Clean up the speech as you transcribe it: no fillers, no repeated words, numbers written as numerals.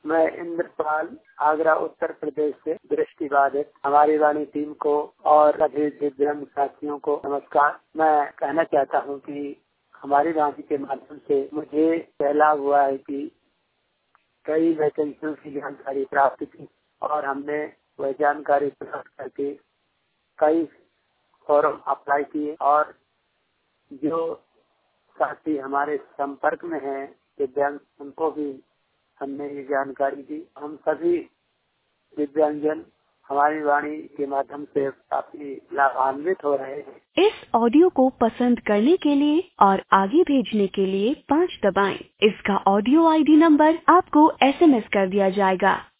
मैं इंद्रपाल आगरा उत्तर प्रदेश से दृष्टिबाधित हमारी वाणी टीम को और सभी दिव्यांग साथियों को नमस्कार। मैं कहना चाहता हूं कि हमारी वाणी के माध्यम से मुझे पहला हुआ है कि कई वैकेंसियों की जानकारी प्राप्त की और हमने वह जानकारी प्राप्त करके कई फॉर्म अप्लाई किए और जो साथी हमारे संपर्क में हैं दिव्यांग उनको भी हमने ये जानकारी दी। हम सभी दिव्यांगजन हमारी वाणी के माध्यम से काफी लाभान्वित हो रहे हैं। इस ऑडियो को पसंद करने के लिए और आगे भेजने के लिए 5 दबाएं। इसका ऑडियो आईडी नंबर आपको SMS कर दिया जाएगा।